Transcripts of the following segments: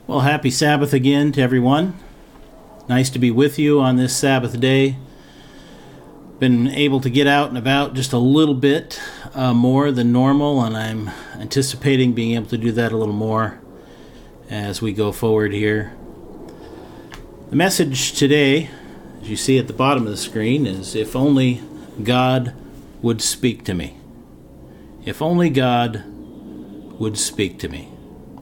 Well, happy Sabbath again to everyone. Nice to be with you on this Sabbath day. Been able to get out and about just a little bit more than normal, and I'm anticipating being able to do that a little more as we go forward here. The message today, as you see at the bottom of the screen, is if only God would speak to me. If only God would speak to me.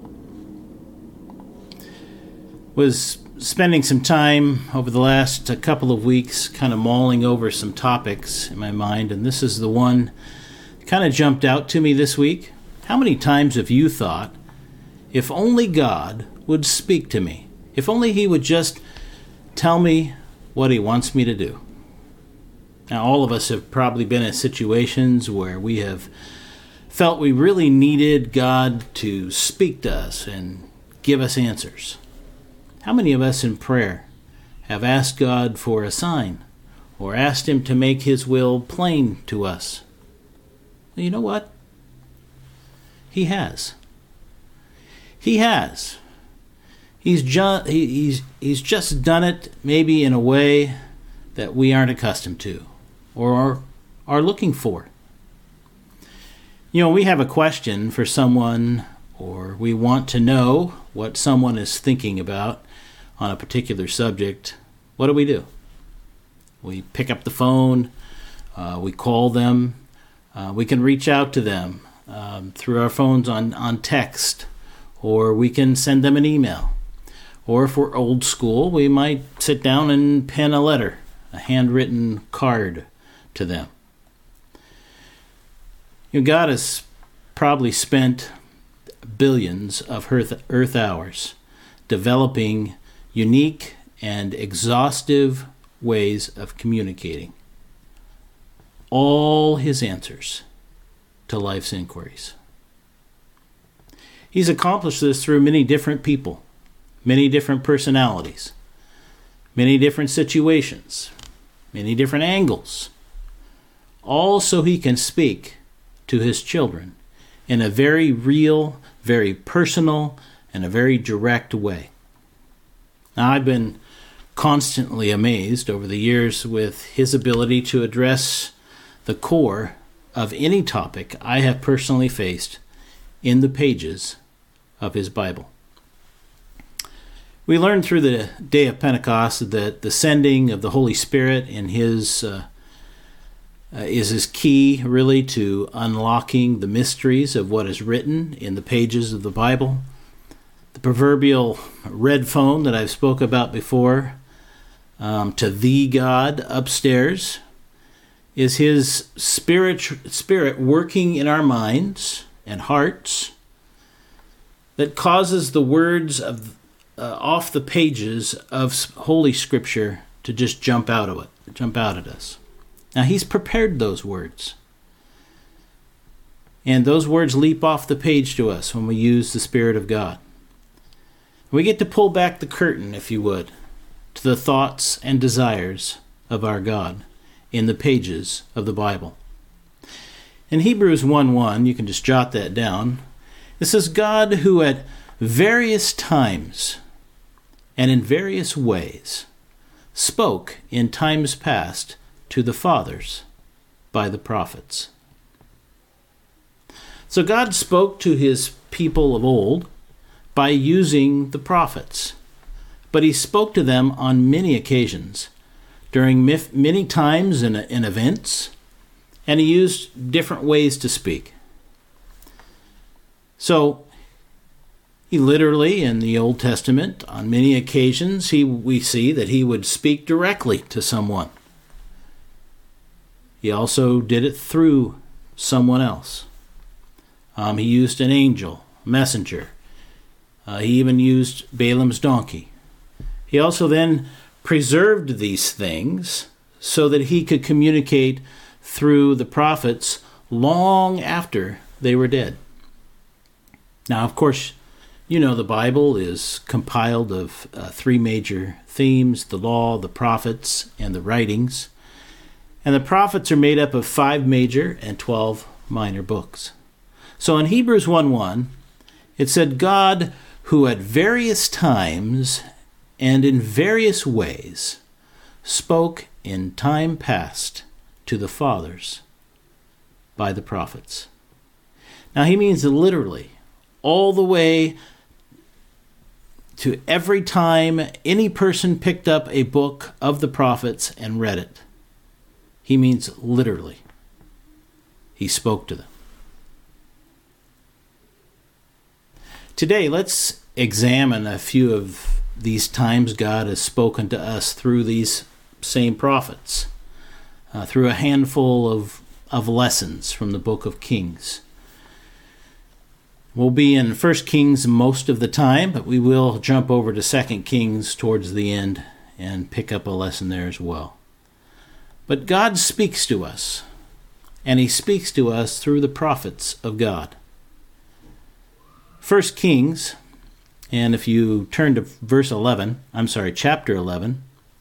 Was spending some time over the last couple of weeks kind of mulling over some topics in my mind, and this is the one that kind of jumped out to me this week. How many times have you thought, if only God would speak to me, if only He would just tell me what He wants me to do? Now, all of us have probably been in situations where we have felt we really needed God to speak to us and give us answers. How many of us in prayer have asked God for a sign or asked Him to make His will plain to us? Well, you know what? He has. He has. He's just done it maybe in a way that we aren't accustomed to or are looking for. You know, we have a question for someone, or we want to know what someone is thinking about on a particular subject. What do? We pick up the phone, we call them, we can reach out to them through our phones on text, or we can send them an email. Or if we're old school, we might sit down and pen a letter, a handwritten card to them. You know, God has probably spent billions of earth hours developing unique and exhaustive ways of communicating all His answers to life's inquiries. He's accomplished this through many different people, many different personalities, many different situations, many different angles, all so He can speak to His children in a very real, very personal, and a very direct way. Now, I've been constantly amazed over the years with His ability to address the core of any topic I have personally faced in the pages of His Bible. We learned through the day of Pentecost that the sending of the Holy Spirit in is His key, really, to unlocking the mysteries of what is written in the pages of the Bible. The proverbial red phone that I've spoke about before, to the God upstairs, is His spirit working in our minds and hearts that causes the words of off the pages of Holy Scripture to just jump out at us. Now, He's prepared those words. And those words leap off the page to us when we use the Spirit of God. We get to pull back the curtain, if you would, to the thoughts and desires of our God in the pages of the Bible. In Hebrews 1:1, you can just jot that down. It says, God who at various times and in various ways spoke in times past to the fathers by the prophets. So God spoke to His people of old by using the prophets, but He spoke to them on many occasions, during many times and events, and He used different ways to speak. So, He literally, in the Old Testament, on many occasions, we see that He would speak directly to someone. He also did it through someone else. He used an angel, messenger. He even used Balaam's donkey. He also then preserved these things so that He could communicate through the prophets long after they were dead. Now, of course, you know the Bible is compiled of three major themes: the law, the prophets, and the writings. And the prophets are made up of 5 major and 12 minor books. So in Hebrews 1:1, it said, God who at various times and in various ways spoke in time past to the fathers by the prophets. Now he means literally all the way to every time any person picked up a book of the prophets and read it. He means literally. He spoke to them. Today, let's examine a few of these times God has spoken to us through these same prophets, through a handful of lessons from the book of Kings. We'll be in 1 Kings most of the time, but we will jump over to 2 Kings towards the end and pick up a lesson there as well. But God speaks to us, and he speaks to us through the prophets of God. 1 Kings, and if you turn to chapter 11,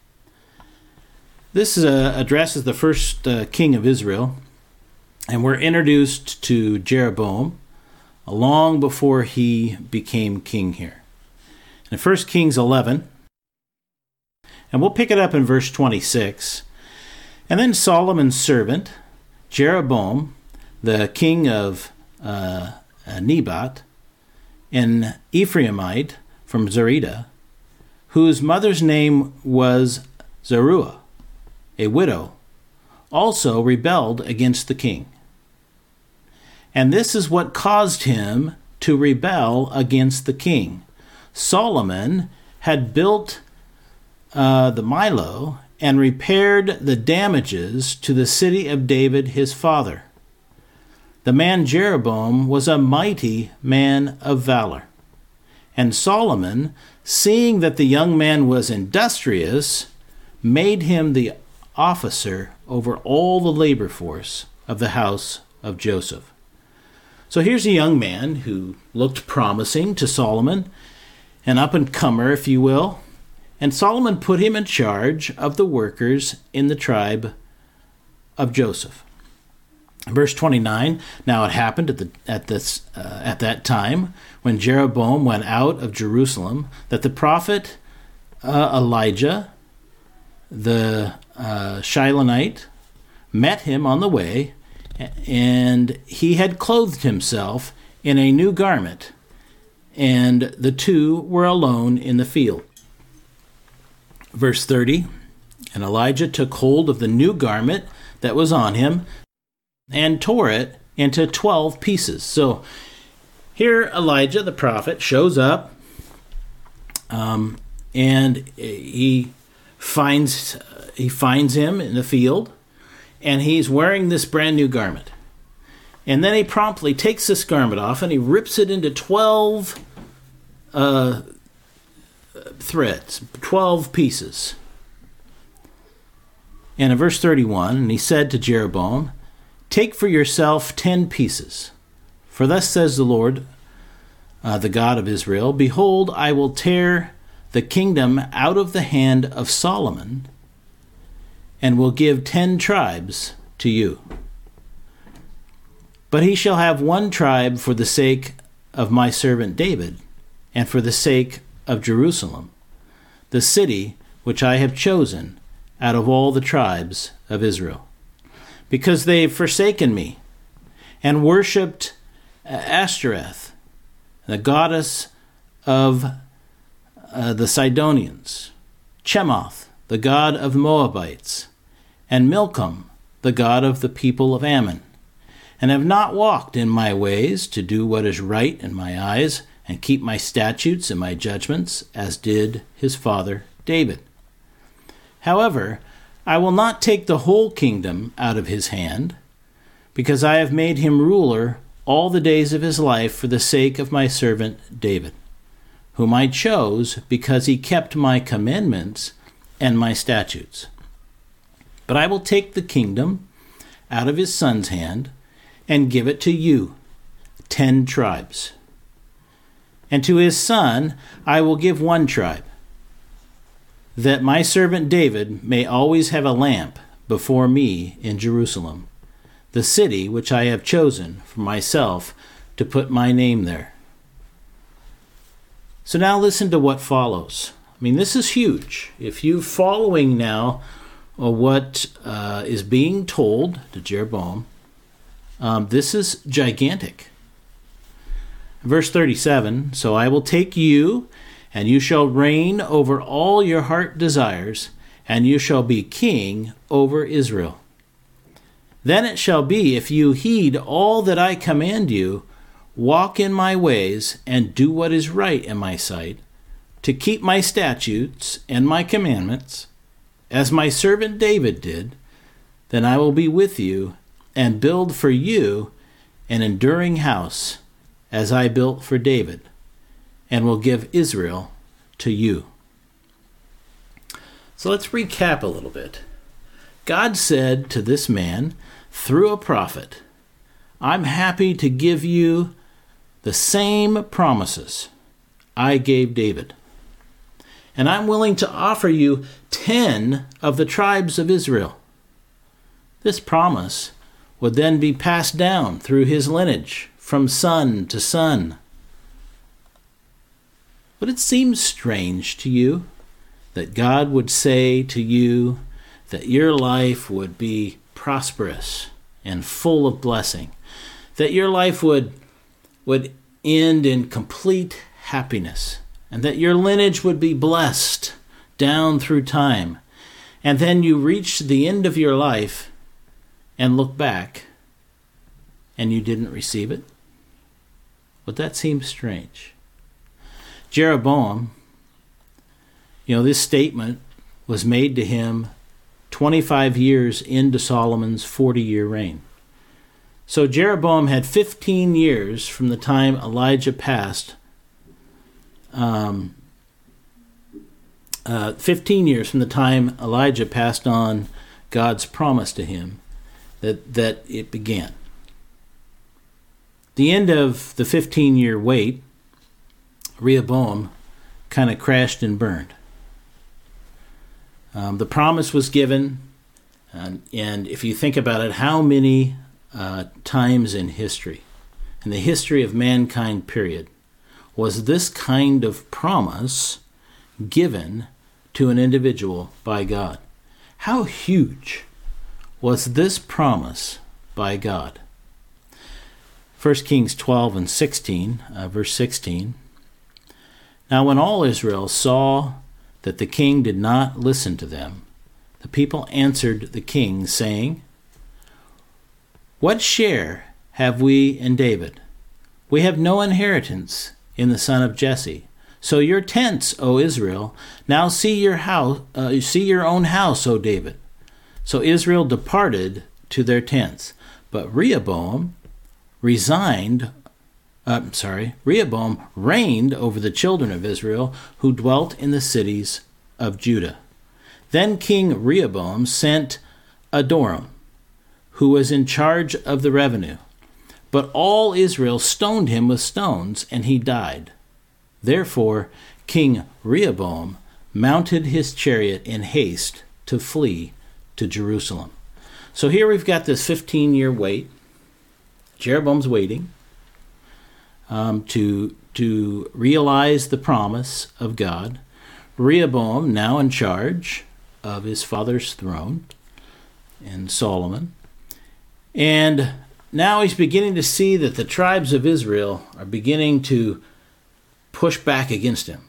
this addresses the first king of Israel, and we're introduced to Jeroboam long before he became king here. In 1 Kings 11, and we'll pick it up in verse 26, and then Solomon's servant, Jeroboam, the king of Nebat, an Ephraimite from Zerida, whose mother's name was Zeruiah, a widow, also rebelled against the king. And this is what caused him to rebel against the king. Solomon had built the Milo and repaired the damages to the city of David his father. The man Jeroboam was a mighty man of valor. And Solomon, seeing that the young man was industrious, made him the officer over all the labor force of the house of Joseph. So here's a young man who looked promising to Solomon, an up-and-comer, if you will, and Solomon put him in charge of the workers in the tribe of Joseph. Verse 29, now it happened at that time when Jeroboam went out of Jerusalem that the prophet Elijah, the Shilonite, met him on the way, and he had clothed himself in a new garment, and the two were alone in the field. Verse 30, and Elijah took hold of the new garment that was on him and tore it into 12 pieces. So here Elijah the prophet shows up, and he finds him in the field, and he's wearing this brand new garment. And then he promptly takes this garment off and he rips it into 12 threads, 12 pieces. And in verse 31, and he said to Jeroboam, take for yourself 10 pieces. For thus says the Lord, the God of Israel, behold, I will tear the kingdom out of the hand of Solomon, and will give 10 tribes to you. But he shall have 1 tribe for the sake of my servant David, and for the sake of Jerusalem, the city which I have chosen out of all the tribes of Israel. Because they've forsaken me, and worshipped Ashtoreth, the goddess of the Sidonians, Chemoth, the god of the Moabites, and Milcom, the god of the people of Ammon, and have not walked in my ways to do what is right in my eyes, and keep my statutes and my judgments, as did his father David. However, I will not take the whole kingdom out of his hand, because I have made him ruler all the days of his life for the sake of my servant David, whom I chose because he kept my commandments and my statutes. But I will take the kingdom out of his son's hand and give it to you, 10 tribes. And to his son I will give 1 tribe, that my servant David may always have a lamp before me in Jerusalem, the city which I have chosen for myself to put my name there. So now listen to what follows. I mean, this is huge. If you're following now what is being told to Jeroboam, this is gigantic. Verse 37, so I will take you, and you shall reign over all your heart desires, and you shall be king over Israel. Then it shall be, if you heed all that I command you, walk in my ways, and do what is right in my sight, to keep my statutes and my commandments, as my servant David did, then I will be with you, and build for you an enduring house, as I built for David, and will give Israel to you. So let's recap a little bit. God said to this man, through a prophet, I'm happy to give you the same promises I gave David. And I'm willing to offer you 10 of the tribes of Israel. This promise would then be passed down through his lineage, from son to son. But it seems strange to you that God would say to you that your life would be prosperous and full of blessing, that your life would end in complete happiness, and that your lineage would be blessed down through time. And then you reach the end of your life and look back and you didn't receive it? But that seems strange. Jeroboam, this statement was made to him 25 years into Solomon's 40-year reign. So Jeroboam had 15 years from the time Elijah passed, 15 years from the time Elijah passed on God's promise to him, that it began. The end of the 15-year wait, Rehoboam kind of crashed and burned. The promise was given, and if you think about it, how many times in history, in the history of mankind period, was this kind of promise given to an individual by God? How huge was this promise by God? 1 Kings 12 and 16, verse 16. Now when all Israel saw that the king did not listen to them, the people answered the king, saying, What share have we in David? We have no inheritance in the son of Jesse. So your tents, O Israel, now see your own house, O David. So Israel departed to their tents. But Rehoboam reigned over the children of Israel who dwelt in the cities of Judah. Then King Rehoboam sent Adoram, who was in charge of the revenue. But all Israel stoned him with stones, and he died. Therefore King Rehoboam mounted his chariot in haste to flee to Jerusalem. So here we've got this 15-year wait. Jeroboam's waiting to realize the promise of God. Rehoboam, now in charge of his father's throne, and Solomon. And now he's beginning to see that the tribes of Israel are beginning to push back against him.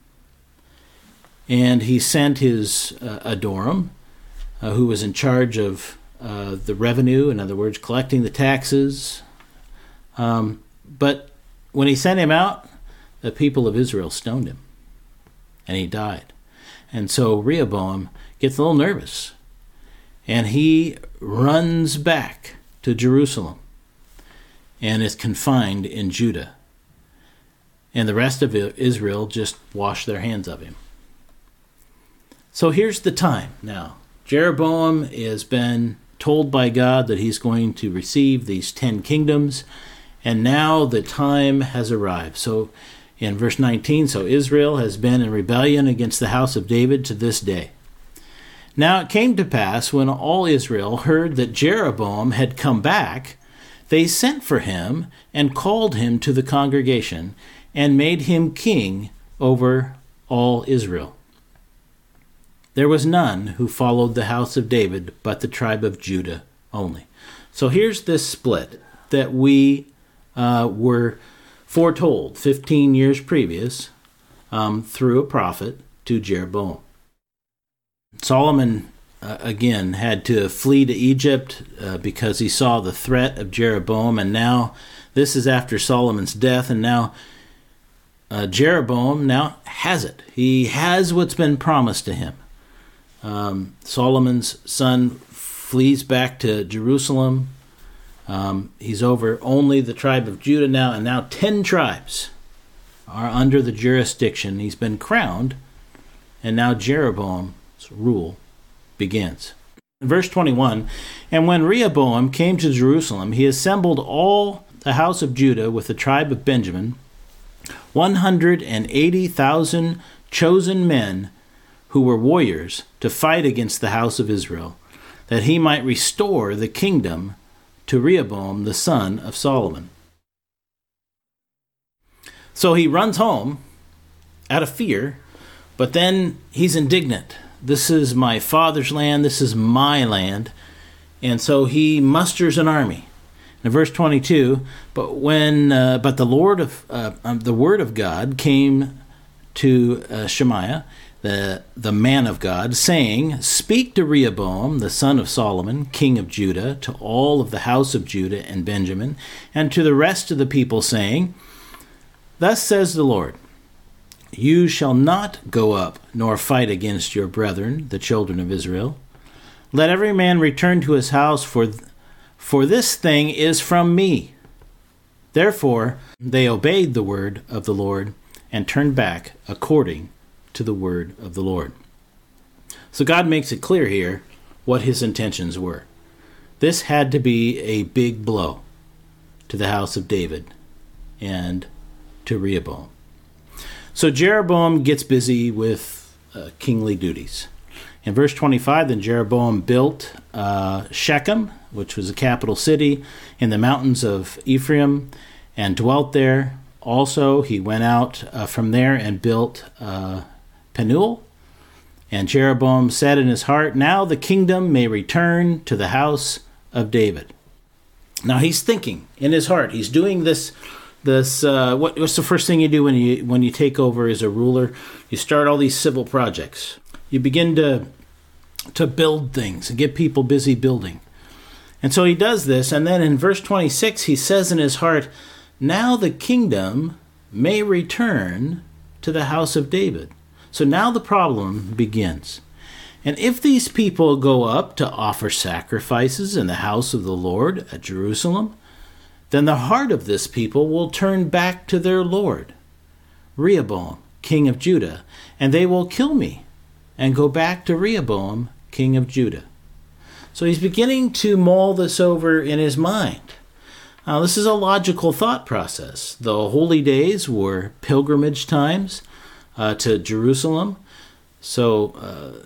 And he sent his Adoram, who was in charge of the revenue, in other words, collecting the taxes. But when he sent him out, the people of Israel stoned him, and he died. And so Rehoboam gets a little nervous, and he runs back to Jerusalem and is confined in Judah. And the rest of Israel just washed their hands of him. So here's the time now. Jeroboam has been told by God that he's going to receive these 10 kingdoms, and now the time has arrived. So in verse 19, so Israel has been in rebellion against the house of David to this day. Now it came to pass, when all Israel heard that Jeroboam had come back, they sent for him and called him to the congregation and made him king over all Israel. There was none who followed the house of David but the tribe of Judah only. So here's this split that we were foretold 15 years previous through a prophet to Jeroboam. Solomon, again, had to flee to Egypt because he saw the threat of Jeroboam, and now this is after Solomon's death, and now Jeroboam now has it. He has what's been promised to him. Solomon's son flees back to Jerusalem. He's over only the tribe of Judah now, and now 10 tribes are under the jurisdiction. He's been crowned, and now Jeroboam's rule begins. Verse 21, and when Rehoboam came to Jerusalem, he assembled all the house of Judah with the tribe of Benjamin, 180,000 chosen men who were warriors to fight against the house of Israel, that he might restore the kingdom to Rehoboam the son of Solomon. So he runs home out of fear, but then he's indignant. This is my father's land, this is my land. And so he musters an army. In verse 22, but the word of God came to Shemaiah, the man of God, saying, speak to Rehoboam, the son of Solomon, king of Judah, to all of the house of Judah and Benjamin, and to the rest of the people, saying, thus says the Lord, you shall not go up nor fight against your brethren, the children of Israel. Let every man return to his house, for this thing is from me. Therefore they obeyed the word of the Lord and turned back according to the word of the Lord. So God makes it clear here what his intentions were. This had to be a big blow to the house of David and to Rehoboam. So Jeroboam gets busy with kingly duties. In verse 25, then Jeroboam built Shechem, which was a capital city, in the mountains of Ephraim, and dwelt there. Also, he went out from there and built Penuel. And Jeroboam said in his heart, now the kingdom may return to the house of David. Now he's thinking in his heart. He's doing this. What's the first thing you do when you take over as a ruler? You start all these civil projects. You begin to build things and get people busy building. And so he does this, and then in verse 26 he says in his heart, now the kingdom may return to the house of David. So now the problem begins. And if these people go up to offer sacrifices in the house of the Lord at Jerusalem, then the heart of this people will turn back to their Lord, Rehoboam, king of Judah, and they will kill me and go back to Rehoboam, king of Judah. So he's beginning to mull this over in his mind. Now, this is a logical thought process. The holy days were pilgrimage times to Jerusalem. So,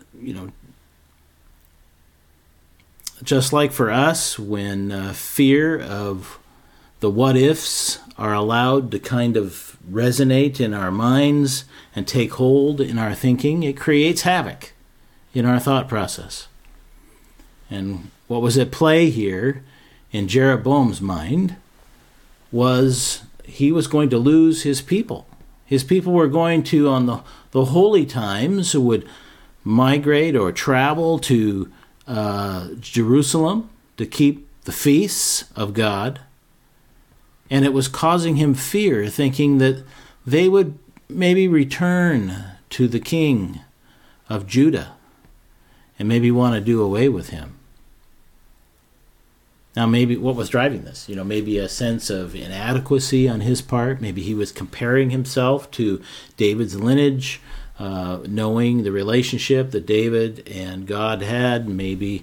just like for us, when fear of the what-ifs are allowed to kind of resonate in our minds and take hold in our thinking, it creates havoc in our thought process. And what was at play here in Jeroboam's mind was he was going to lose his people. His people were going to, on the holy times, would migrate or travel to Jerusalem to keep the feasts of God. And it was causing him fear, thinking that they would maybe return to the king of Judah and maybe want to do away with him. Now, maybe what was driving this? Maybe a sense of inadequacy on his part. Maybe he was comparing himself to David's lineage, knowing the relationship that David and God had. Maybe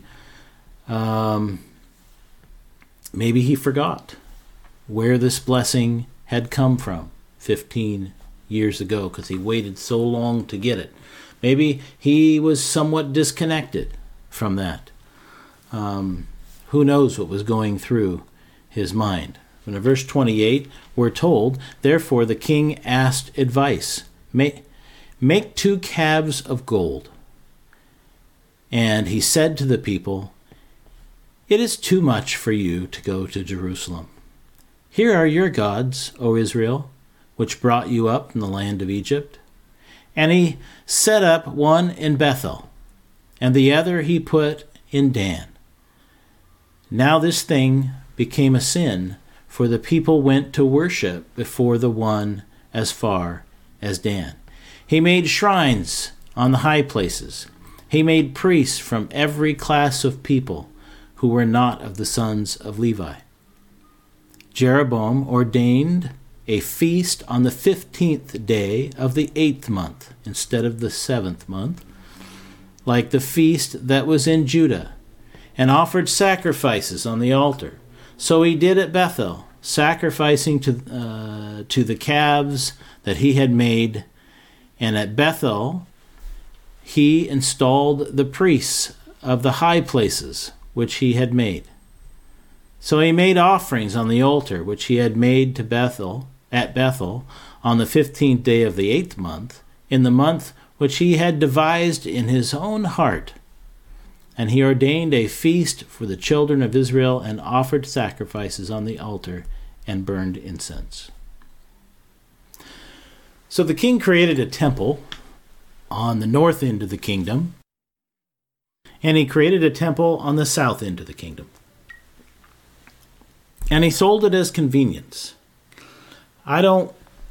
he forgot where this blessing had come from 15 years ago because he waited so long to get it. Maybe he was somewhat disconnected from that. Who knows what was going through his mind? In verse 28, we're told, therefore the king asked advice, Make 2 calves of gold. And he said to the people, It is too much for you to go to Jerusalem. Here are your gods, O Israel, which brought you up from the land of Egypt. And he set up one in Bethel, and the other he put in Dan. Now this thing became a sin, for the people went to worship before the one as far as Dan. He made shrines on the high places. He made priests from every class of people who were not of the sons of Levi. Jeroboam ordained a feast on the 15th day of the 8th month instead of the 7th month, like the feast that was in Judah, and offered sacrifices on the altar. So he did at Bethel, sacrificing to the calves that he had made, and at Bethel he installed the priests of the high places which he had made. So he made offerings on the altar which he had made to Bethel, at Bethel, on the 15th day of the 8th month, in the month which he had devised in his own heart. And he ordained a feast for the children of Israel, and offered sacrifices on the altar, and burned incense. So the king created a temple on the north end of the kingdom, and he created a temple on the south end of the kingdom. And he sold it as convenience. I don't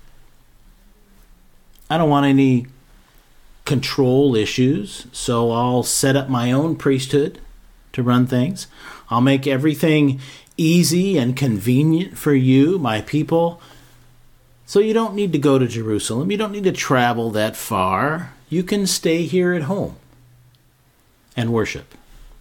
want any control issues, so I'll set up my own priesthood to run things. I'll make everything easy and convenient for you, my people. So you don't need to go to Jerusalem. You don't need to travel that far. You can stay here at home and worship.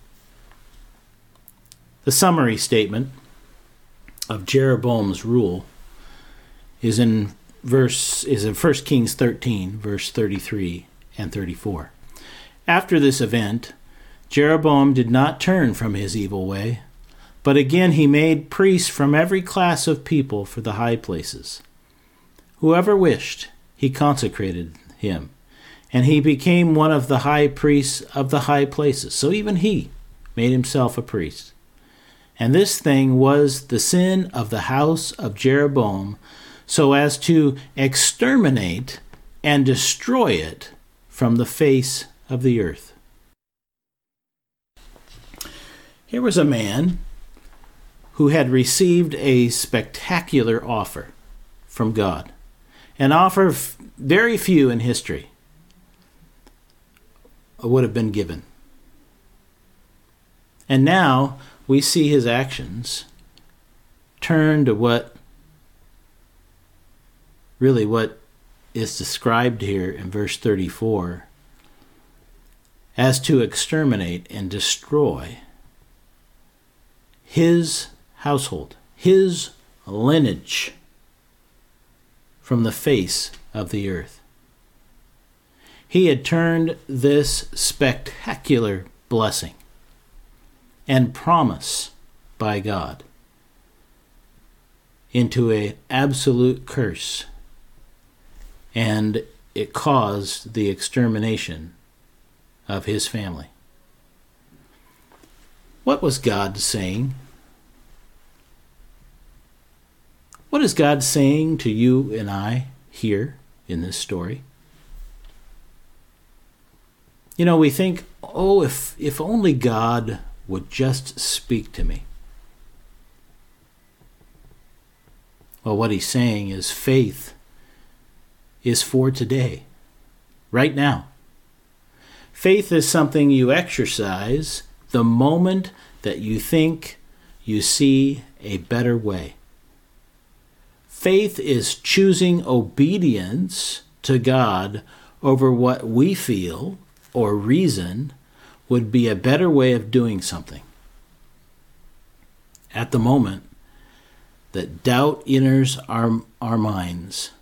The summary statement of Jeroboam's rule is in 1 Kings 13, verse 33 and 34. After this event, Jeroboam did not turn from his evil way, but again he made priests from every class of people for the high places. Whoever wished, he consecrated him, and he became one of the high priests of the high places. So even he made himself a priest. And this thing was the sin of the house of Jeroboam, so as to exterminate and destroy it from the face of the earth. Here was a man who had received a spectacular offer from God, an offer very few in history would have been given. And now we see his actions turn to what is described here in verse 34 as to exterminate and destroy his household, his lineage from the face of the earth. He had turned this spectacular blessing and promise by God into an absolute curse, and it caused the extermination of his family. What was God saying? What is God saying to you and I here in this story? You know, we think, oh, if only God would just speak to me. Well, what he's saying is faith is for today, right now. Faith is something you exercise the moment that you think you see a better way. Faith is choosing obedience to God over what we feel or reason would be a better way of doing something. At the moment that doubt enters our minds,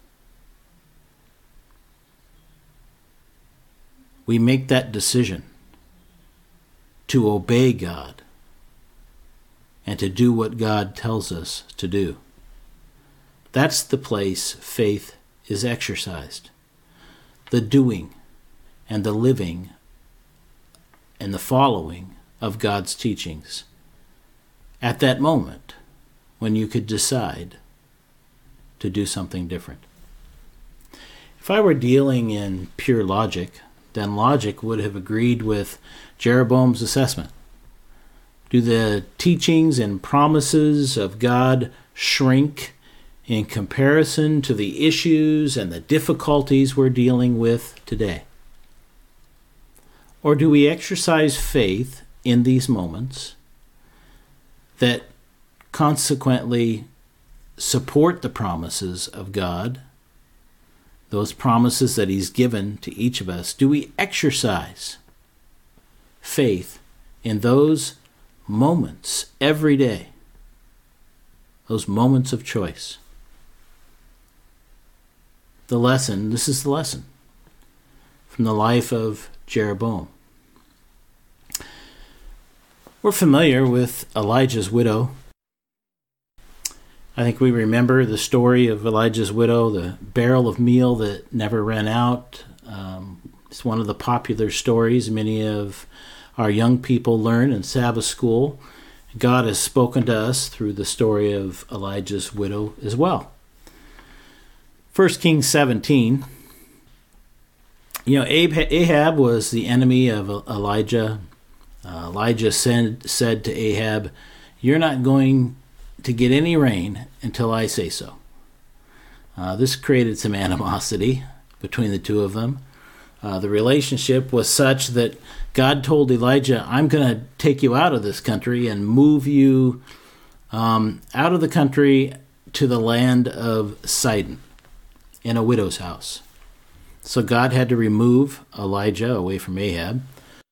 we make that decision to obey God and to do what God tells us to do. That's the place faith is exercised. the doing and the living and the following of God's teachings at that moment when you could decide to do something different. If I were dealing in pure logic, then logic would have agreed with Jeroboam's assessment. Do the teachings and promises of God shrink in comparison to the issues and the difficulties we're dealing with today? Or do we exercise faith in these moments that consequently support the promises of God, those promises that He's given to each of us? Do we exercise faith in those moments every day, those moments of choice? This is the lesson from the life of Jeroboam. We're familiar with Elijah's widow. I think we remember the story of Elijah's widow, the barrel of meal that never ran out. It's one of the popular stories many of our young people learn in Sabbath school. God has spoken to us through the story of Elijah's widow as well. 1 Kings 17. Ahab was the enemy of Elijah. Elijah said to Ahab, "You're not going to get any rain until I say so." This created some animosity between the two of them. The relationship was such that God told Elijah, "I'm going to take you out of this country and move you out of the country to the land of Sidon in a widow's house." So God had to remove Elijah away from Ahab.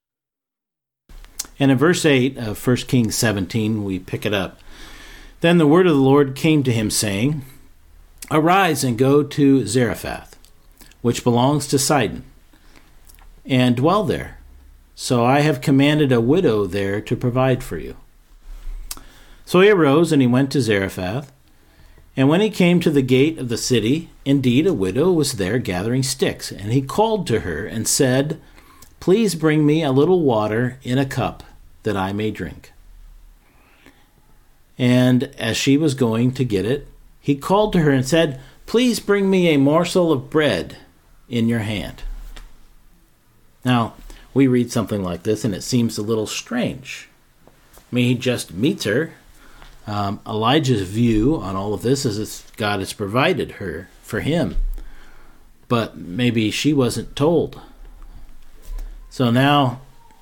And in verse 8 of 1 Kings 17, we pick it up. Then the word of the Lord came to him, saying, "Arise and go to Zarephath, which belongs to Sidon, and dwell there. So I have commanded a widow there to provide for you." So he arose and he went to Zarephath. And when he came to the gate of the city, indeed a widow was there gathering sticks. And he called to her and said, "Please bring me a little water in a cup that I may drink." And as she was going to get it, he called to her and said, "Please bring me a morsel of bread in your hand." Now, we read something like this and it seems a little strange. I mean, he just meets her. Elijah's view on all of this is that God has provided her for him. But maybe she wasn't told. So now,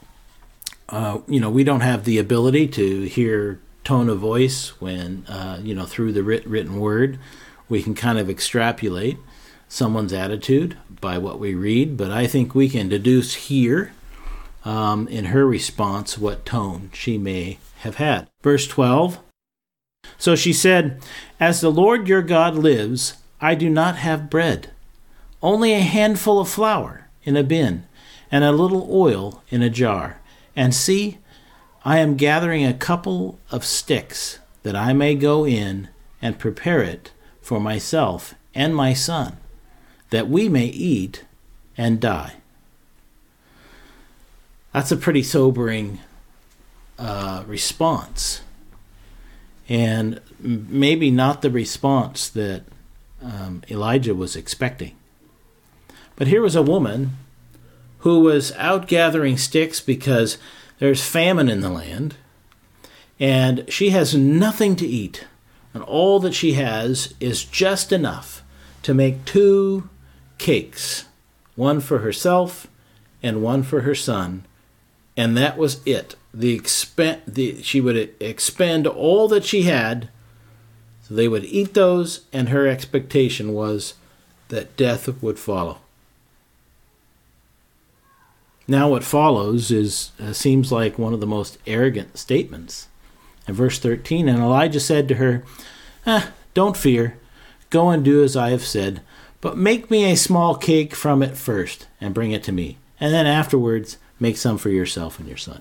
we don't have the ability to hear tone of voice when, through the written word. We can kind of extrapolate someone's attitude by what we read, but I think we can deduce here in her response what tone she may have had. Verse 12, "So she said, 'As the Lord your God lives, I do not have bread, only a handful of flour in a bin and a little oil in a jar. And see, I am gathering a couple of sticks that I may go in and prepare it for myself and my son, that we may eat and die.'" That's a pretty sobering response. And maybe not the response that Elijah was expecting. But here was a woman who was out gathering sticks because there's famine in the land, and she has nothing to eat, and all that she has is just enough to make 2 cakes, one for herself and one for her son, and that was it. She would expend all that she had, so they would eat those, and her expectation was that death would follow. Now what follows seems like one of the most arrogant statements. In verse 13, "And Elijah said to her, 'Don't fear, go and do as I have said, but make me a small cake from it first, and bring it to me, and then afterwards make some for yourself and your son.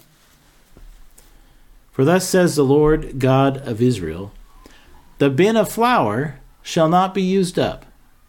For thus says the Lord God of Israel, the bin of flour shall not be used up,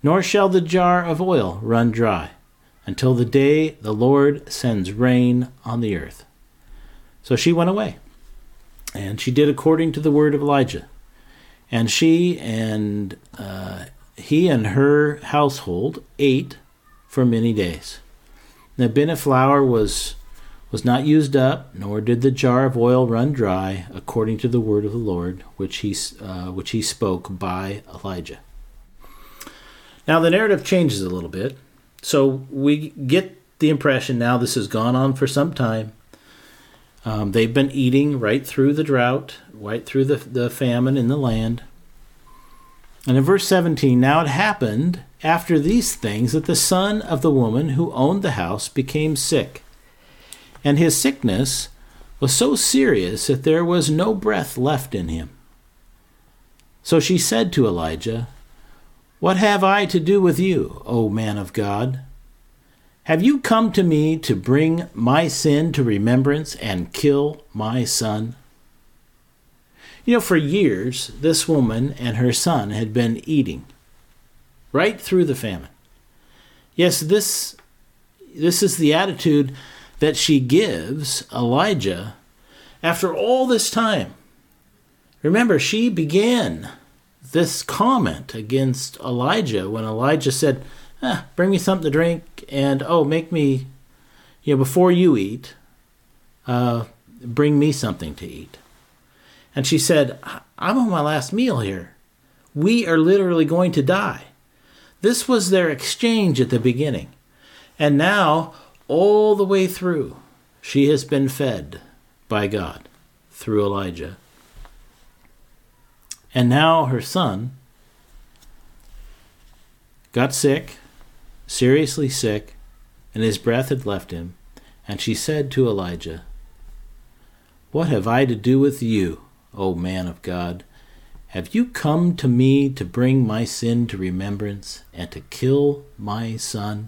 nor shall the jar of oil run dry, until the day the Lord sends rain on the earth." So she went away, and she did according to the word of Elijah. And she and he and her household ate for many days. The bin of flour was not used up, nor did the jar of oil run dry, according to the word of the Lord, which he spoke by Elijah. Now the narrative changes a little bit. So we get the impression now this has gone on for some time. They've been eating right through the drought, right through the famine in the land. And in verse 17, "Now it happened after these things that the son of the woman who owned the house became sick. And his sickness was so serious that there was no breath left in him. So she said to Elijah, 'What have I to do with you, O man of God? Have you come to me to bring my sin to remembrance and kill my son?'" You know, for years, this woman and her son had been eating right through the famine. Yes, this is the attitude that she gives Elijah after all this time. Remember, she began this comment against Elijah when Elijah said, "Bring me something to drink, and make me, before you eat, bring me something to eat." And she said, "I'm on my last meal here. We are literally going to die." This was their exchange at the beginning. And now, all the way through, she has been fed by God through Elijah. And now her son got sick, seriously sick, and his breath had left him. And she said to Elijah, "What have I to do with you, O man of God? Have you come to me to bring my sin to remembrance and to kill my son?"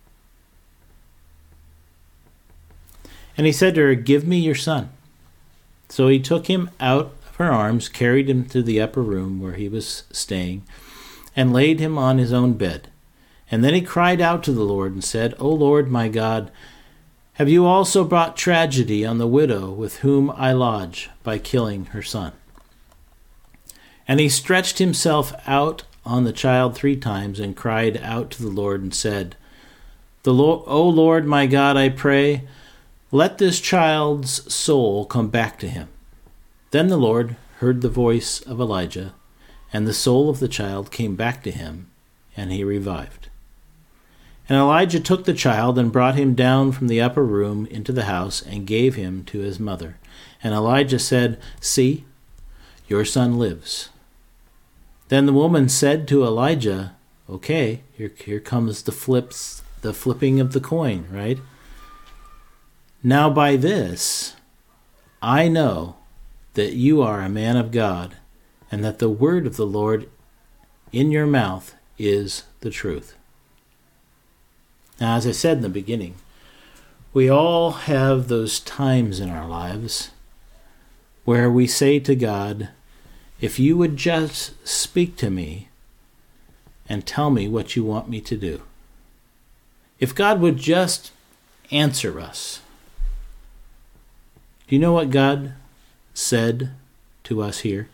And he said to her, "Give me your son." So he took him out of her arms, carried him to the upper room where he was staying, and laid him on his own bed. And then he cried out to the Lord and said, "O Lord my God, have you also brought tragedy on the widow with whom I lodge by killing her son?" And he stretched himself out on the child 3 times and cried out to the Lord and said, "O Lord my God, I pray, let this child's soul come back to him." Then the Lord heard the voice of Elijah, and the soul of the child came back to him, and he revived. And Elijah took the child and brought him down from the upper room into the house and gave him to his mother. And Elijah said, "See, your son lives." Then the woman said to Elijah, "Okay, here comes the flipping of the coin, right? Now by this, I know that you are a man of God, and that the word of the Lord in your mouth is the truth." Now, as I said in the beginning, we all have those times in our lives where we say to God, "If you would just speak to me and tell me what you want me to do. If God would just answer us." Do you know what God said to us here?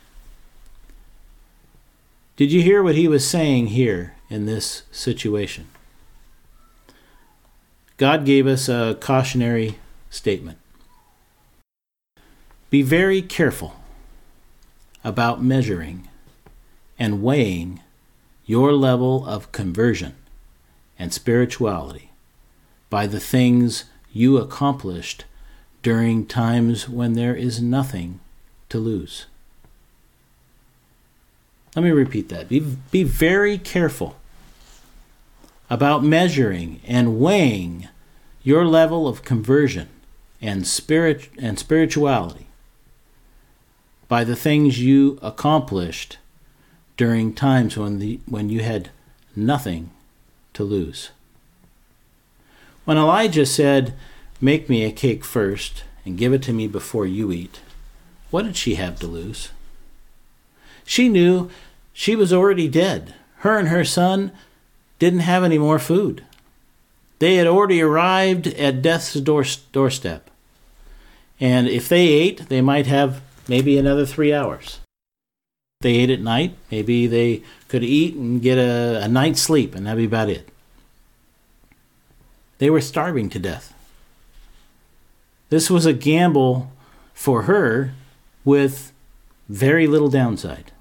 Did you hear what he was saying here in this situation? God gave us a cautionary statement. Be very careful about measuring and weighing your level of conversion and spirituality by the things you accomplished during times when there is nothing to lose. Let me repeat that. Be very careful about measuring and weighing your level of conversion and spirituality by the things you accomplished during times when you had nothing to lose. When Elijah said, "Make me a cake first and give it to me before you eat," what did she have to lose? She knew she was already dead. Her and her son, didn't have any more food. They had already arrived at death's doorstep. And if they ate, they might have maybe another 3 hours. If they ate at night, maybe they could eat and get a night's sleep, and that'd be about it. They were starving to death. This was a gamble for her with very little downside.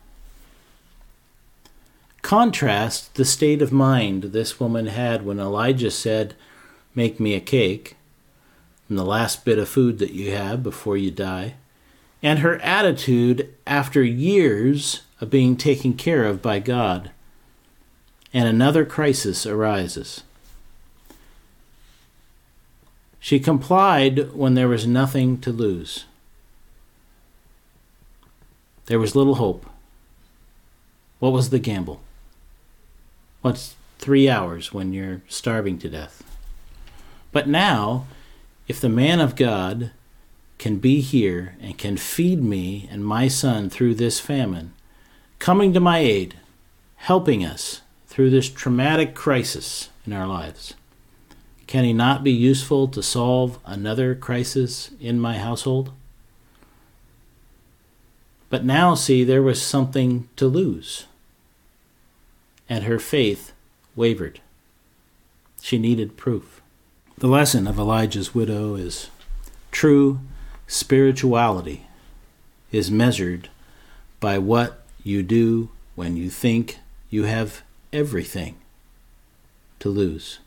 Contrast the state of mind this woman had when Elijah said, "Make me a cake," from the last bit of food that you have before you die, and her attitude after years of being taken care of by God, and another crisis arises. She complied when there was nothing to lose. There was little hope. What was the gamble? What's 3 hours when you're starving to death? But now, if the man of God can be here and can feed me and my son through this famine, coming to my aid, helping us through this traumatic crisis in our lives, can he not be useful to solve another crisis in my household? But now, see, there was something to lose, and her faith wavered. She needed proof. The lesson of Elijah's widow is true spirituality is measured by what you do when you think you have everything to lose.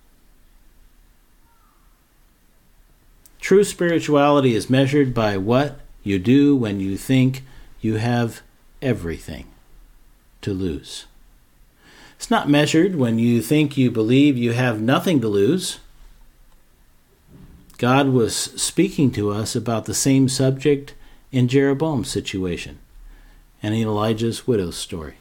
True spirituality is measured by what you do when you think you have everything to lose. It's not measured when you think you believe you have nothing to lose. God was speaking to us about the same subject in Jeroboam's situation and in Elijah's widow's story.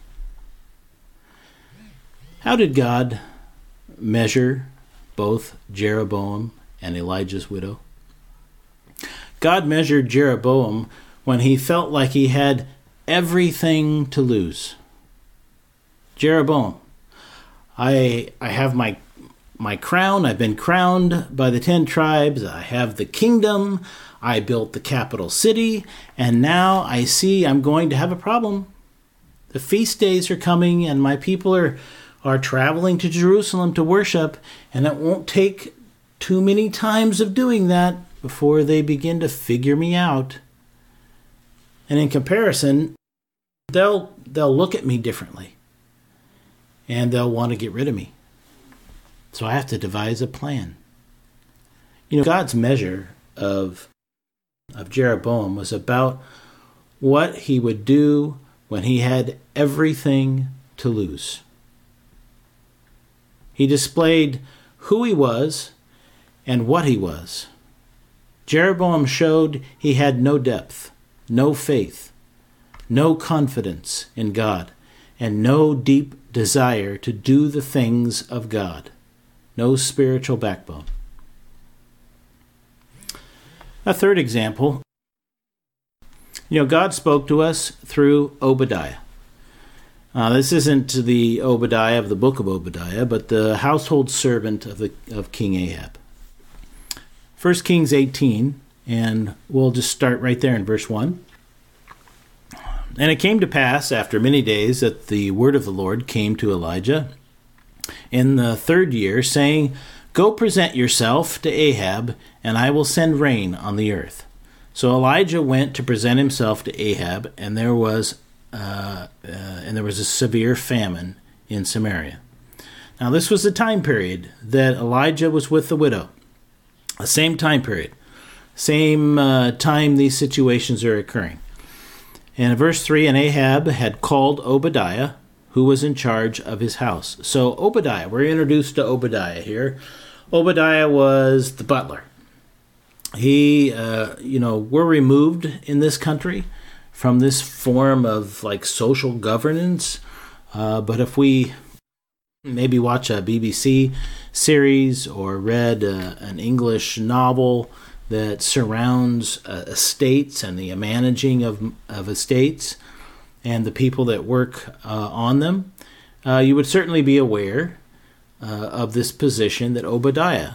How did God measure both Jeroboam and Elijah's widow? God measured Jeroboam when he felt like he had everything to lose. Jeroboam, I have my crown. I've been crowned by the 10 tribes. I have the kingdom. I built the capital city. And now I see I'm going to have a problem. The feast days are coming and my people are traveling to Jerusalem to worship. And it won't take too many times of doing that before they begin to figure me out. And in comparison, they'll look at me differently. And they'll want to get rid of me. So I have to devise a plan. God's measure of Jeroboam was about what he would do when he had everything to lose. He displayed who he was and what he was. Jeroboam showed he had no depth, no faith, no confidence in God, and no deep desire to do the things of God. No spiritual backbone. A third example, God spoke to us through Obadiah. This isn't the Obadiah of the book of Obadiah, but the household servant of King Ahab. 1 Kings 18, and we'll just start right there in verse 1. And it came to pass after many days that the word of the Lord came to Elijah in the 3rd year, saying, "Go present yourself to Ahab, and I will send rain on the earth." So Elijah went to present himself to Ahab, and there was a severe famine in Samaria. Now this was the time period that Elijah was with the widow. The same time period, same time these situations are occurring. And in verse 3, and Ahab had called Obadiah, who was in charge of his house. So Obadiah, we're introduced to Obadiah here. Obadiah was the butler. He, we're removed in this country from this form of social governance. But if we maybe watch a BBC series or read an English novel that surrounds estates and the managing of estates and the people that work on them, you would certainly be aware of this position that Obadiah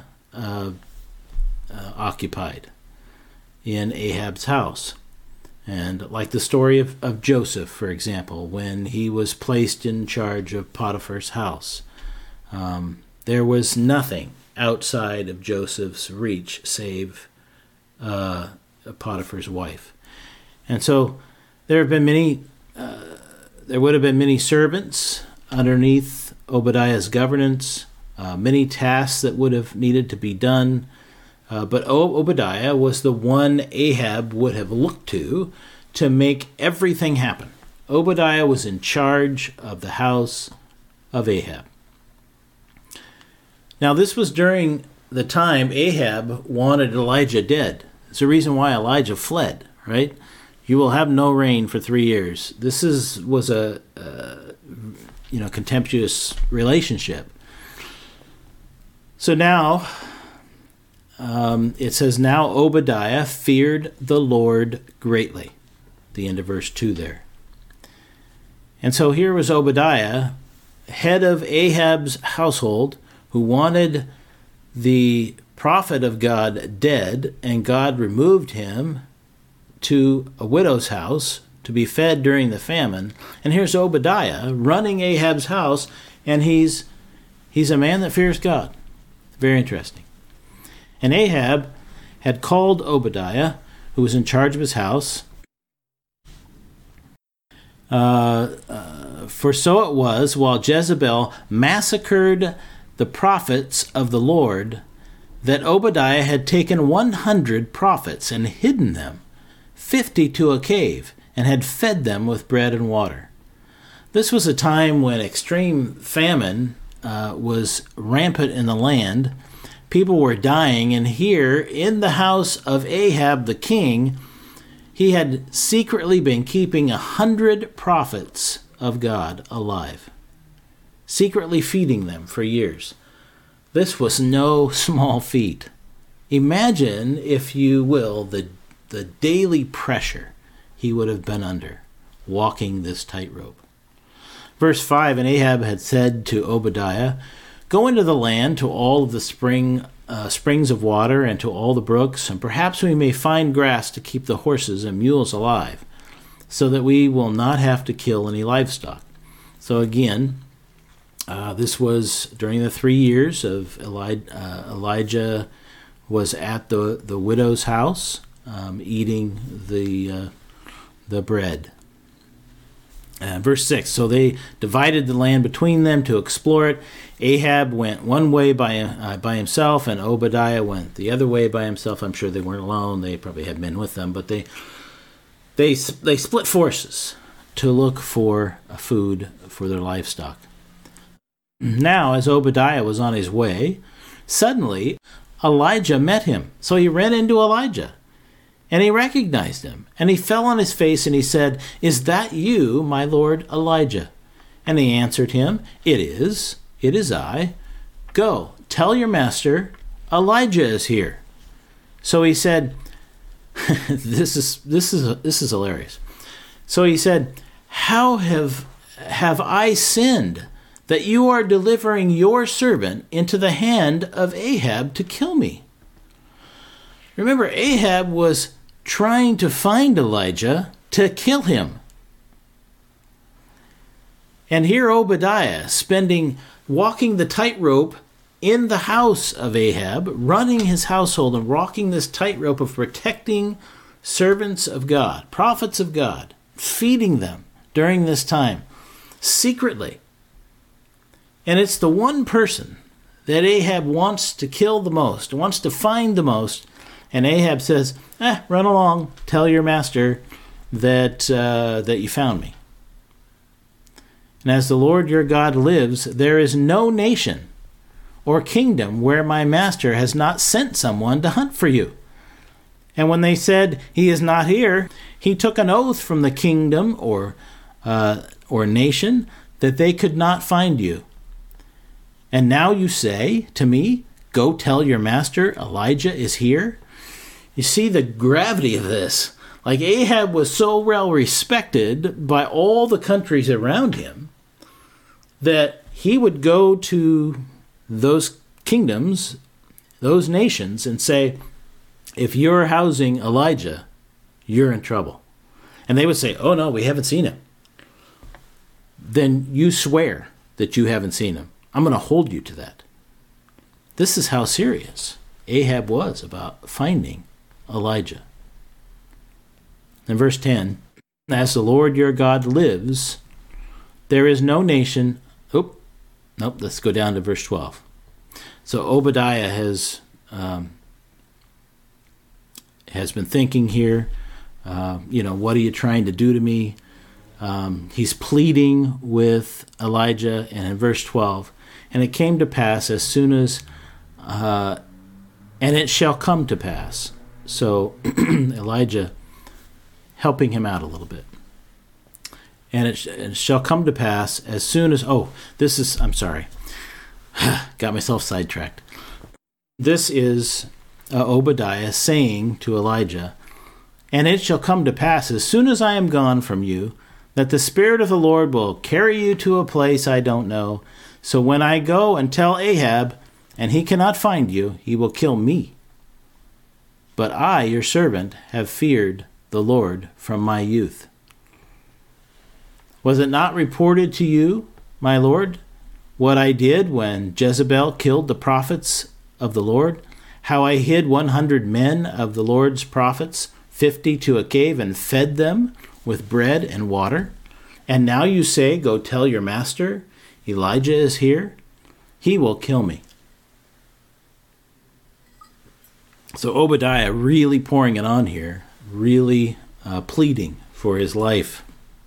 occupied in Ahab's house. And like the story of Joseph, for example, when he was placed in charge of Potiphar's house, there was nothing outside of Joseph's reach save Potiphar's wife. And so there would have been many servants underneath Obadiah's governance, many tasks that would have needed to be done. But Obadiah was the one Ahab would have looked to make everything happen. Obadiah was in charge of the house of Ahab. Now, this was during the time Ahab wanted Elijah dead. It's the reason why Elijah fled, right? You will have no rain for 3 years. This was a contemptuous relationship. So now, it says, now Obadiah feared the Lord greatly. The end of verse 2 there. And so here was Obadiah, head of Ahab's household, who wanted the prophet of God dead, and God removed him to a widow's house to be fed during the famine. And here's Obadiah running Ahab's house, and he's a man that fears God. Very interesting. And Ahab had called Obadiah, who was in charge of his house, for so it was, while Jezebel massacred the prophets of the Lord, that Obadiah had taken 100 prophets and hidden them, 50 to a cave, and had fed them with bread and water. This was a time when extreme famine was rampant in the land. People were dying, and here in the house of Ahab the king, he had secretly been keeping 100 prophets of God alive, secretly feeding them for years. This was no small feat. Imagine, if you will, the daily pressure he would have been under, walking this tightrope. Verse 5, and Ahab had said to Obadiah, go into the land to all of the springs of water and to all the brooks, and perhaps we may find grass to keep the horses and mules alive, so that we will not have to kill any livestock. So again, this was during the 3 years of Elijah was at the widow's house, eating the bread. Verse 6, so they divided the land between them to explore it. Ahab went one way by himself, and Obadiah went the other way by himself. I'm sure they weren't alone. They probably had men with them, but they split forces to look for food for their livestock. Now, as Obadiah was on his way, suddenly Elijah met him. So he ran into Elijah, and he recognized him, and he fell on his face, and he said, is that you, my lord Elijah? And he answered him, it is I. Go, tell your master, Elijah is here. So he said, this is hilarious. So he said, how have I sinned that you are delivering your servant into the hand of Ahab to kill me? Remember, Ahab was trying to find Elijah to kill him. And here Obadiah walking the tightrope in the house of Ahab, running his household and walking this tightrope of protecting servants of God, prophets of God, feeding them during this time, secretly. And it's the one person that Ahab wants to kill the most, wants to find the most. And Ahab says, run along, tell your master that you found me. And as the Lord your God lives, there is no nation or kingdom where my master has not sent someone to hunt for you. And when they said, he is not here, he took an oath from the kingdom or nation that they could not find you. And now you say to me, go tell your master Elijah is here? You see the gravity of this. Like, Ahab was so well respected by all the countries around him that he would go to those kingdoms, those nations, and say, if you're housing Elijah, you're in trouble. And they would say, oh no, we haven't seen him. Then you swear that you haven't seen him. I'm going to hold you to that. This is how serious Ahab was about finding Elijah. In verse 10, as the Lord your God lives, there is no nation... let's go down to verse 12. So Obadiah has been thinking here, what are you trying to do to me? He's pleading with Elijah, and in verse 12, and it came to pass as soon as, and it shall come to pass. So Elijah helping him out a little bit. And it shall come to pass as soon as, I'm sorry, got myself sidetracked. This is Obadiah saying to Elijah, and it shall come to pass as soon as I am gone from you, that the Spirit of the Lord will carry you to a place I don't know. So when I go and tell Ahab, and he cannot find you, he will kill me. But I, your servant, have feared the Lord from my youth. Was it not reported to you, my Lord, what I did when Jezebel killed the prophets of the Lord? How I hid 100 men of the Lord's prophets, 50 to a cave, and fed them with bread and water? And now you say, go tell your master, Elijah is here. He will kill me. So Obadiah really pouring it on here, really pleading for his life.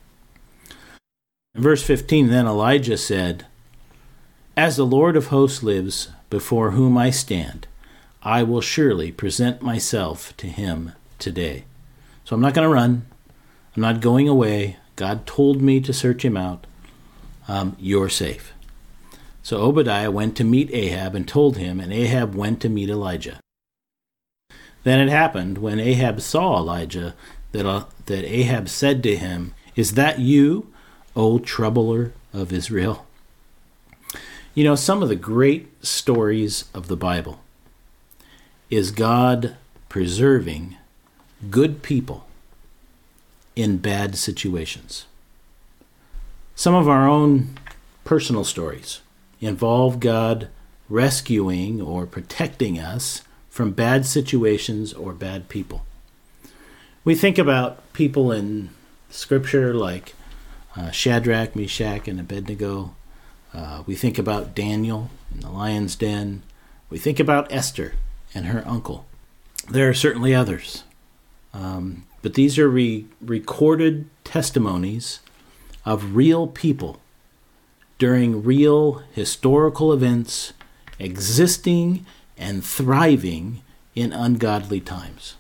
In verse 15, then Elijah said, as the Lord of hosts lives, before whom I stand, I will surely present myself to him today. So I'm not going to run. I'm not going away. God told me to search him out. You're safe. So Obadiah went to meet Ahab and told him, and Ahab went to meet Elijah. Then it happened, when Ahab saw Elijah, that Ahab said to him, is that you, O troubler of Israel? Some of the great stories of the Bible is God preserving good people in bad situations. Some of our own personal stories involve God rescuing or protecting us from bad situations or bad people. We think about people in Scripture like Shadrach, Meshach, and Abednego. We think about Daniel in the lion's den. We think about Esther and her uncle. There are certainly others. But these are recorded testimonies of real people during real historical events existing and thriving in ungodly times.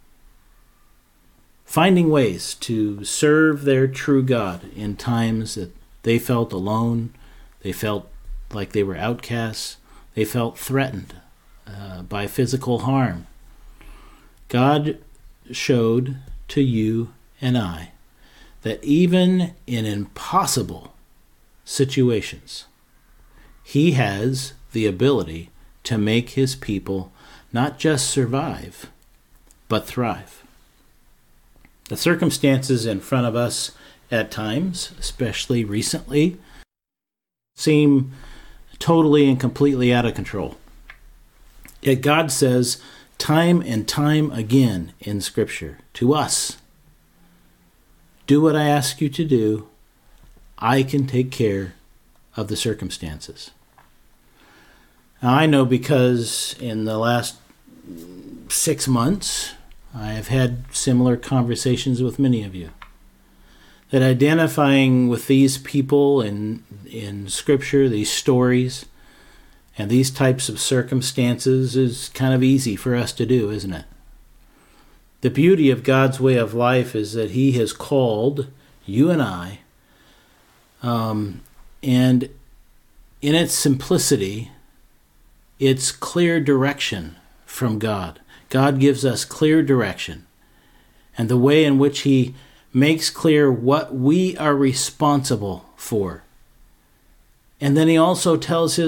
Finding ways to serve their true God in times that they felt alone, they felt like they were outcasts, they felt threatened by physical harm. God showed to you and I that even in impossible situations, he has the ability to make his people not just survive, but thrive. The circumstances in front of us at times, especially recently, seem totally and completely out of control. Yet God says time and time again in Scripture to us, do what I ask you to do. I can take care of the circumstances. Now, I know because in the last 6 months, I have had similar conversations with many of you, that identifying with these people in Scripture, these stories, and these types of circumstances is kind of easy for us to do, isn't it? The beauty of God's way of life is that he has called you and I, and in its simplicity, it's clear direction from God. God gives us clear direction, and the way in which he makes clear what we are responsible for. And then he also tells his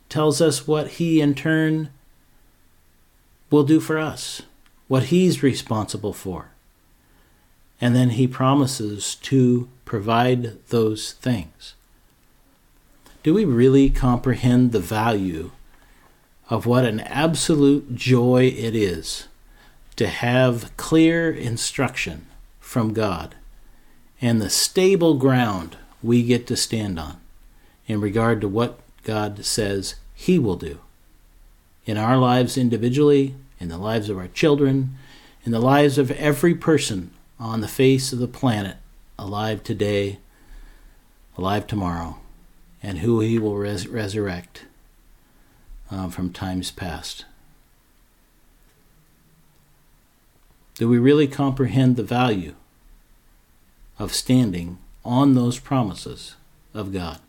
tells us what he in turn will do for us, what he's responsible for. And then he promises to provide those things. Do we really comprehend the value of what an absolute joy it is to have clear instruction from God and the stable ground we get to stand on in regard to what God says he will do in our lives individually, in the lives of our children, in the lives of every person on the face of the planet, alive today, alive tomorrow, and who he will resurrect from times past. Do we really comprehend the value of standing on those promises of God?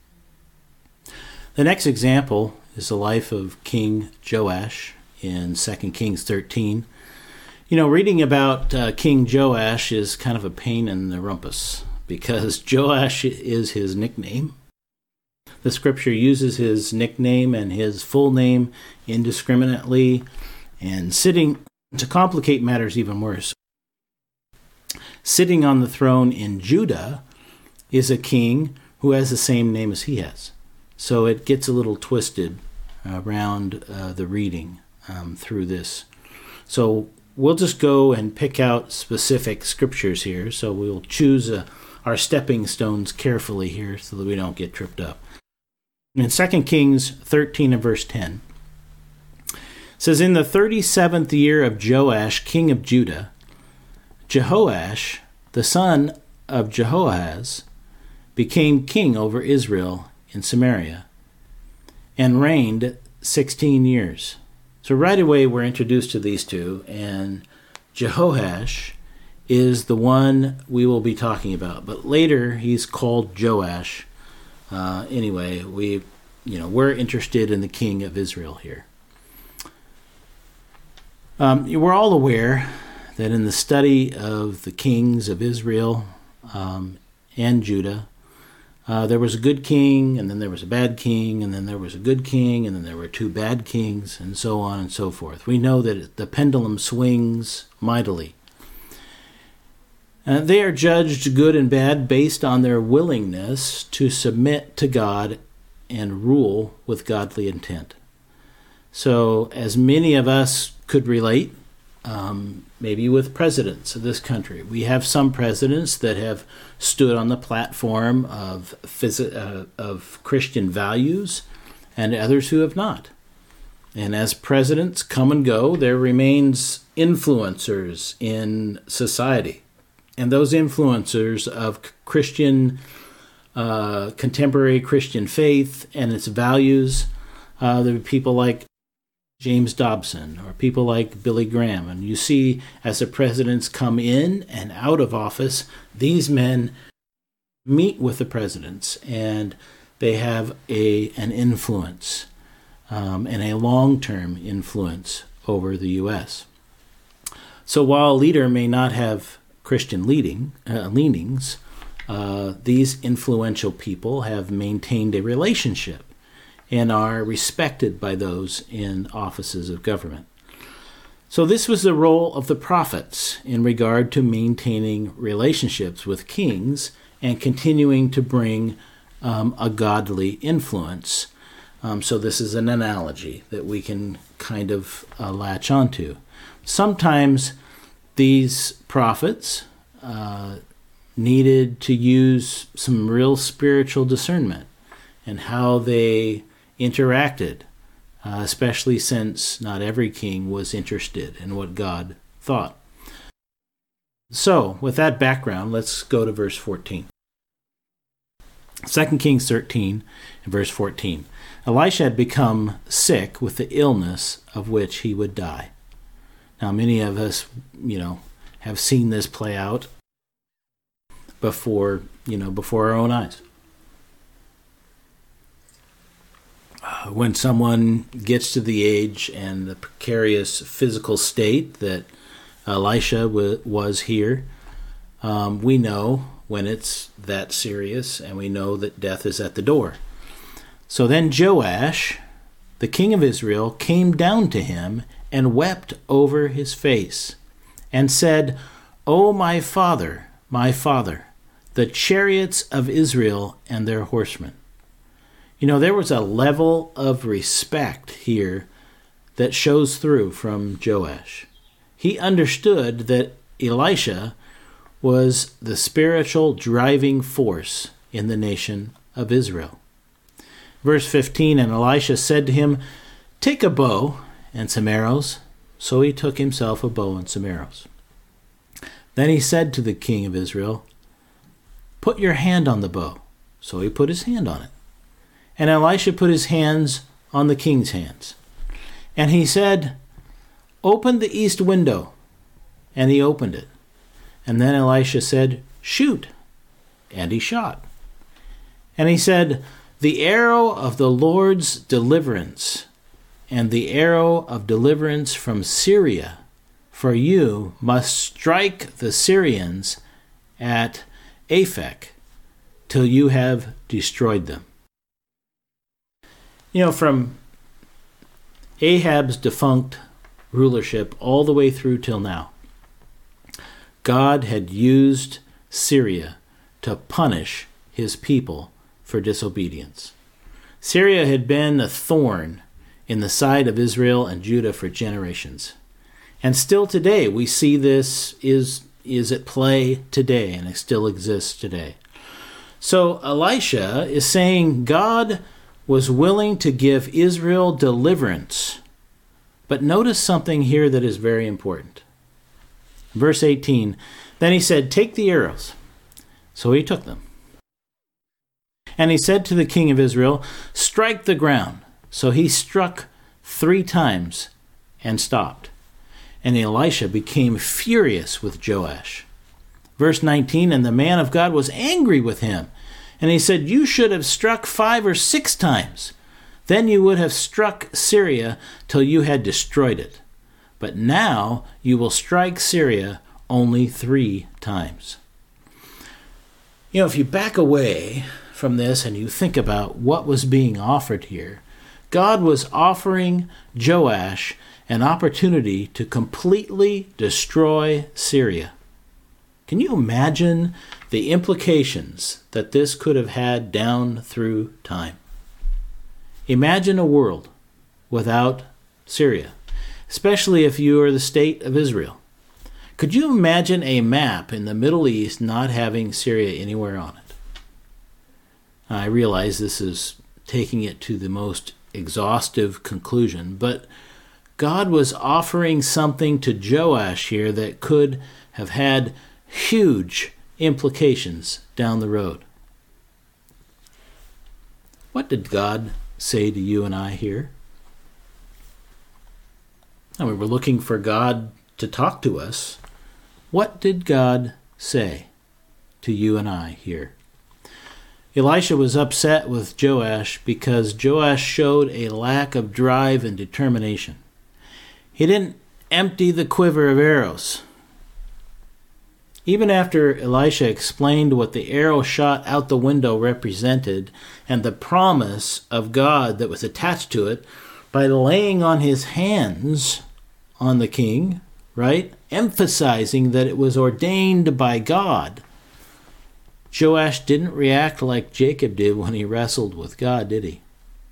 The next example is the life of King Joash in 2 Kings 13. You know, reading about King Joash is kind of a pain in the rumpus because Joash is his nickname. The scripture uses his nickname and his full name indiscriminately, and to complicate matters even worse, sitting on the throne in Judah is a king who has the same name as he has. So it gets a little twisted around the reading through this. So we'll just go and pick out specific scriptures here. So we'll choose our stepping stones carefully here so that we don't get tripped up. In 2 Kings 13 and verse 10, it says, "In the 37th year of Joash, king of Judah, Jehoash, the son of Jehoahaz, became king over Israel in Samaria, and reigned 16 years." So right away we're introduced to these two, and Jehoash is the one we will be talking about. But later he's called Joash. Anyway, we're interested in the king of Israel here. We're all aware that in the study of the kings of Israel and Judah, there was a good king, and then there was a bad king, and then there was a good king, and then there were two bad kings, and so on and so forth. We know that the pendulum swings mightily. They are judged good and bad based on their willingness to submit to God and rule with godly intent. So, as many of us could relate, maybe with presidents of this country, we have some presidents that have stood on the platform of Christian values, and others who have not. And as presidents come and go, there remains influencers in society. And those influencers of Christian, contemporary Christian faith and its values, there are people like James Dobson or people like Billy Graham. And you see, as the presidents come in and out of office, these men meet with the presidents, and they have an influence, and a long-term influence over the U.S. So while a leader may not have Christian leanings, these influential people have maintained a relationship and are respected by those in offices of government. So this was the role of the prophets in regard to maintaining relationships with kings and continuing to bring a godly influence. So this is an analogy that we can kind of latch onto. Sometimes these prophets needed to use some real spiritual discernment and how they interacted, especially since not every king was interested in what God thought. So, with that background, let's go to verse 14. 2 Kings 13 and verse 14. Elisha had become sick with the illness of which he would die. Now, many of us, have seen this play out before our own eyes. When someone gets to the age and the precarious physical state that Elisha was here, we know when it's that serious, and we know that death is at the door. So then Joash, the king of Israel came down to him and wept over his face, and said, O my father, the chariots of Israel and their horsemen. You know, there was a level of respect here that shows through from Joash. He understood that Elisha was the spiritual driving force in the nation of Israel. Verse 15, and Elisha said to him, Take a bow and some arrows. So he took himself a bow and some arrows. Then he said to the king of Israel, Put your hand on the bow. So he put his hand on it. And Elisha put his hands on the king's hands. And he said, Open the east window. And he opened it. And then Elisha said, Shoot. And he shot. And he said, The arrow of the Lord's deliverance, and the arrow of deliverance from Syria, for you must strike the Syrians at Aphek till you have destroyed them. You know, from Ahab's defunct rulership all the way through till now, God had used Syria to punish his people for disobedience. Syria had been a thorn in the side of Israel and Judah for generations. And still today, we see this is at play today, and it still exists today. So Elisha is saying God was willing to give Israel deliverance. But notice something here that is very important. Verse 18, Then he said, Take the arrows. So he took them. And he said to the king of Israel, Strike the ground. So he struck 3 times and stopped. And Elisha became furious with Joash. Verse 19, And the man of God was angry with him. And he said, You should have struck 5 or 6 times. Then you would have struck Syria till you had destroyed it. But now you will strike Syria only 3 times. You know, if you back away from this and you think about what was being offered here, God was offering Joash an opportunity to completely destroy Syria. Can you imagine the implications that this could have had down through time? Imagine a world without Syria, especially if you are the state of Israel. Could you imagine a map in the Middle East not having Syria anywhere on it? I realize this is taking it to the most exhaustive conclusion, but God was offering something to Joash here that could have had huge implications down the road. What did God say to you and I here? And we were looking for God to talk to us. What did God say to you and I here? Elisha was upset with Joash because Joash showed a lack of drive and determination. He didn't empty the quiver of arrows. Even after Elisha explained what the arrow shot out the window represented and the promise of God that was attached to it, by laying on his hands on the king, right, emphasizing that it was ordained by God, Joash didn't react like Jacob did when he wrestled with God, did he?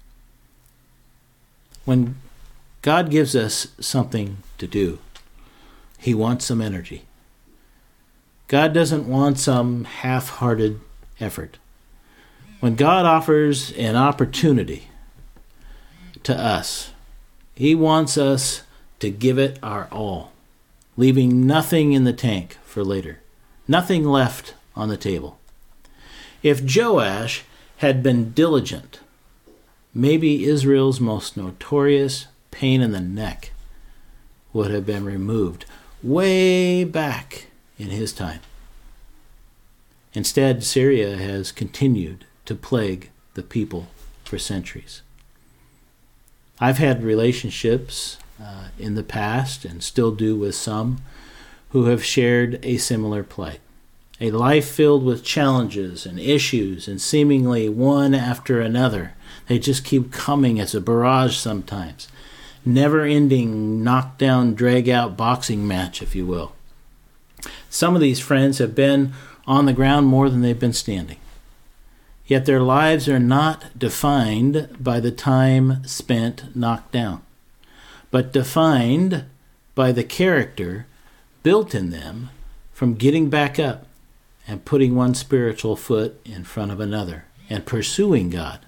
When God gives us something to do, he wants some energy. God doesn't want some half-hearted effort. When God offers an opportunity to us, he wants us to give it our all, leaving nothing in the tank for later, nothing left on the table. If Joash had been diligent, maybe Israel's most notorious pain in the neck would have been removed way back in his time. Instead, Syria has continued to plague the people for centuries. I've had relationships in the past, and still do with some, who have shared a similar plight. A life filled with challenges and issues, and seemingly one after another, They just keep coming as a barrage sometimes. Never-ending knockdown, drag-out boxing match, if you will. Some of these friends have been on the ground more than they've been standing. Yet their lives are not defined by the time spent knocked down, but defined by the character built in them from getting back up and putting one spiritual foot in front of another and pursuing God.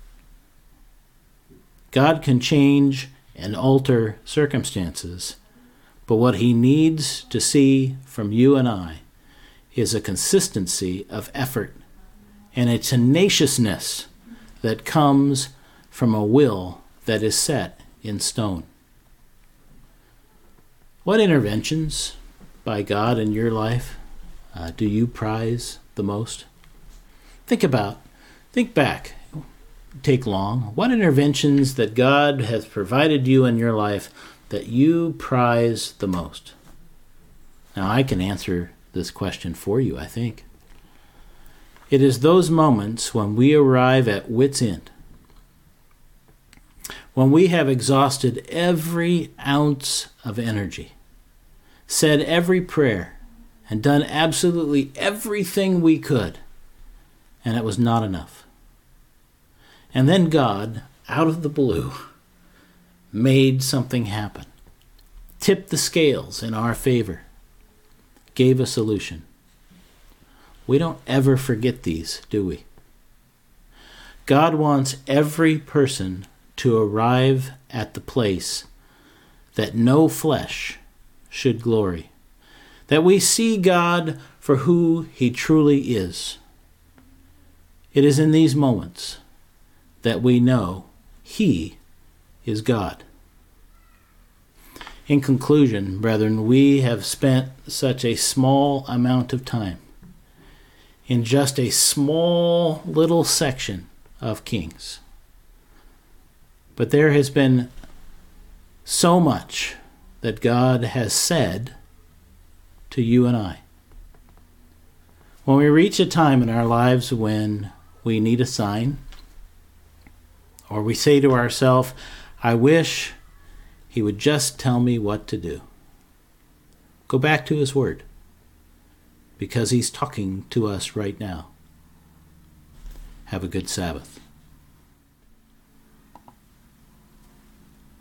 God can change and alter circumstances, but what he needs to see from you and I is a consistency of effort and a tenaciousness that comes from a will that is set in stone. What interventions by God in your life do you prize the most? Think back, take long. What interventions that God has provided you in your life that you prize the most? Now, I can answer this question for you, I think. It is those moments when we arrive at wit's end, when we have exhausted every ounce of energy, said every prayer, and done absolutely everything we could, and it was not enough. And then God, out of the blue, made something happen, tipped the scales in our favor, gave a solution. We don't ever forget these, do we? God wants every person to arrive at the place that no flesh should glory, that we see God for who he truly is. It is in these moments that we know he is God. In conclusion, brethren, we have spent such a small amount of time in just a small little section of Kings. But there has been so much that God has said to you and I. When we reach a time in our lives when we need a sign, or we say to ourselves, I wish he would just tell me what to do. Go back to his word, because he's talking to us right now. Have a good Sabbath.